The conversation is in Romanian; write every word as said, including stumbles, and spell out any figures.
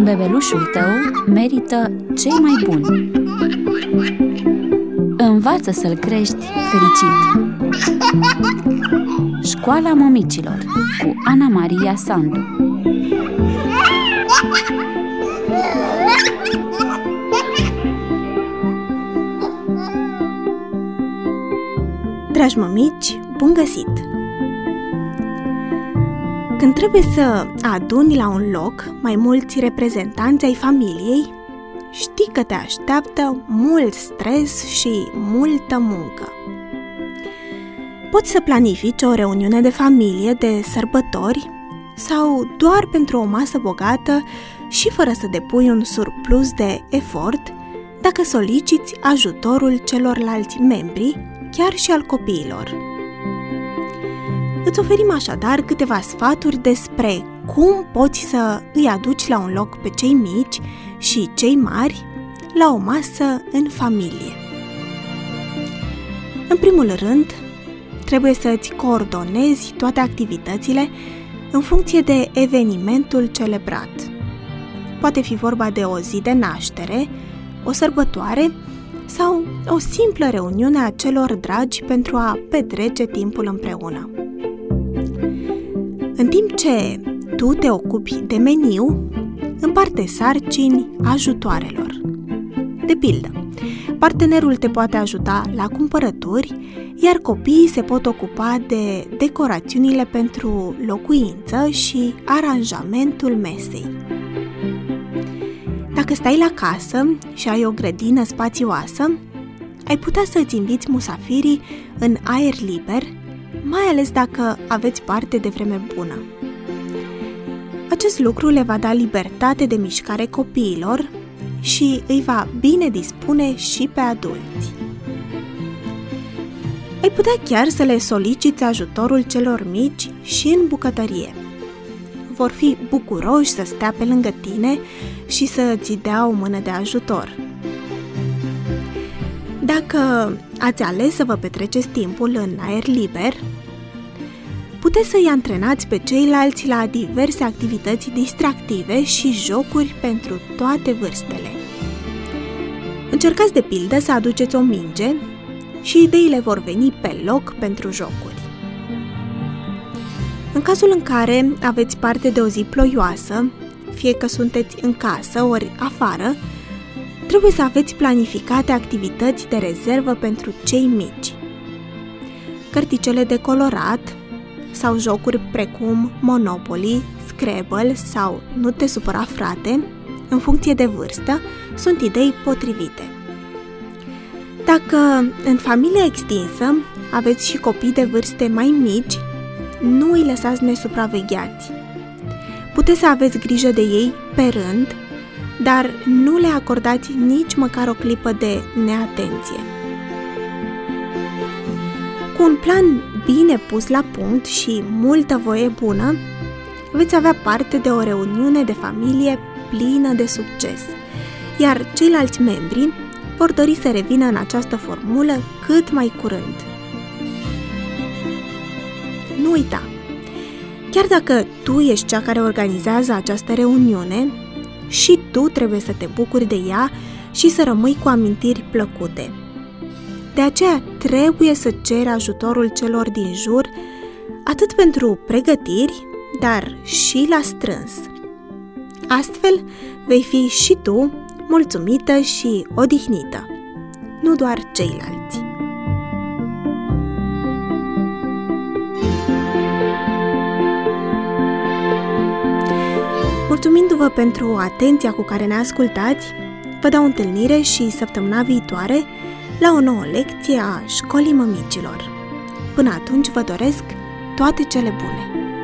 Bebelușul tău merită cei mai buni. Învață să-l crești fericit. Școala Mămicilor cu Ana Maria Sandu. Dragi mămici, bun găsit! Când trebuie să aduni la un loc mai mulți reprezentanți ai familiei, știi că te așteaptă mult stres și multă muncă. Poți să planifici o reuniune de familie, de sărbători sau doar pentru o masă bogată și fără să depui un surplus de efort dacă soliciți ajutorul celorlalți membri, chiar și al copiilor. Îți oferim așadar câteva sfaturi despre cum poți să îi aduci la un loc pe cei mici și cei mari la o masă în familie. În primul rând, trebuie să îți coordonezi toate activitățile în funcție de evenimentul celebrat. Poate fi vorba de o zi de naștere, o sărbătoare sau o simplă reuniune a celor dragi pentru a petrece timpul împreună. În timp ce tu te ocupi de meniu, împarte sarcini ajutoarelor. De pildă, partenerul te poate ajuta la cumpărături, iar copiii se pot ocupa de decorațiunile pentru locuință și aranjamentul mesei. Dacă stai la casă și ai o grădină spațioasă, ai putea să îți inviți musafirii în aer liber, mai ales dacă aveți parte de vreme bună. Acest lucru le va da libertate de mișcare copiilor și îi va bine dispune și pe adulți. Ai putea chiar să le soliciți ajutorul celor mici și în bucătărie. Vor fi bucuroși să stea pe lângă tine și să îți dea o mână de ajutor. Dacă ați ales să vă petreceți timpul în aer liber, puteți să-i antrenați pe ceilalți la diverse activități distractive și jocuri pentru toate vârstele. Încercați de pildă să aduceți o minge și ideile vor veni pe loc pentru jocuri. În cazul în care aveți parte de o zi ploioasă, fie că sunteți în casă ori afară, trebuie să aveți planificate activități de rezervă pentru cei mici. Cărticele de colorat sau jocuri precum Monopoly, Scrabble sau Nu te supăra frate, în funcție de vârstă, sunt idei potrivite. Dacă în familia extinsă aveți și copii de vârste mai mici, nu îi lăsați nesupravegheați. Puteți să aveți grijă de ei pe rând, dar nu le acordați nici măcar o clipă de neatenție. Cu un plan bine pus la punct și multă voie bună, veți avea parte de o reuniune de familie plină de succes, iar ceilalți membri vor dori să revină în această formulă cât mai curând. Nu uita! Chiar dacă tu ești cea care organizează această reuniune, și tu trebuie să te bucuri de ea și să rămâi cu amintiri plăcute. De aceea trebuie să ceri ajutorul celor din jur, atât pentru pregătiri, dar și la strâns. Astfel, vei fi și tu mulțumită și odihnită, nu doar ceilalți. Mulțumindu-vă pentru atenția cu care ne ascultați, vă dau întâlnire și săptămâna viitoare la o nouă lecție a Școlii Mămicilor. Până atunci vă doresc toate cele bune!